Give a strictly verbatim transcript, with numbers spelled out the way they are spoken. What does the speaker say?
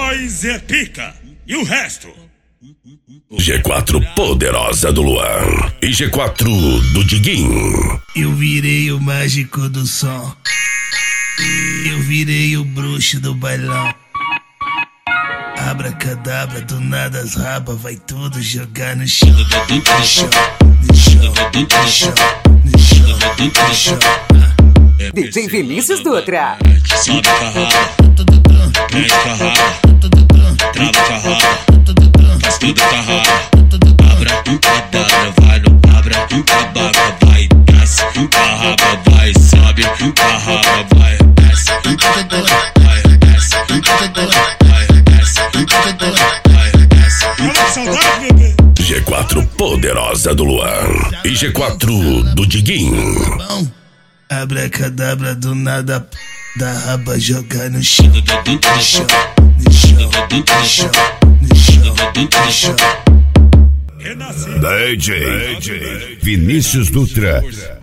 Nós é pica. E o resto? G quatro poderosa do Luan e G quatro do Diguinho. Eu virei o mágico do som. Eu virei o bruxo do bailão. Abracadabra, do nada as rabas vai tudo jogar no chão. No chão, no chão, no chão, no chão, no chão. D J Vinícius Dutra. Sobe com a raba, prende com a raba, trava com a raba, faz tudo com a raba. Abra um cadabra, vai no abra um cabaca, vai, desce com a raba, vai, sobe com a raba, vai, desce com a raba, vai, desce com a raba, vai, desce com a raba, vai, desce com a raba. G quatro poderosa do Luan e G quatro do Diguinho. Abracadabra, do nada da raba jogar no chão. No chão, no chão, no chão, no chão, no chão. D J Vinícius Dutra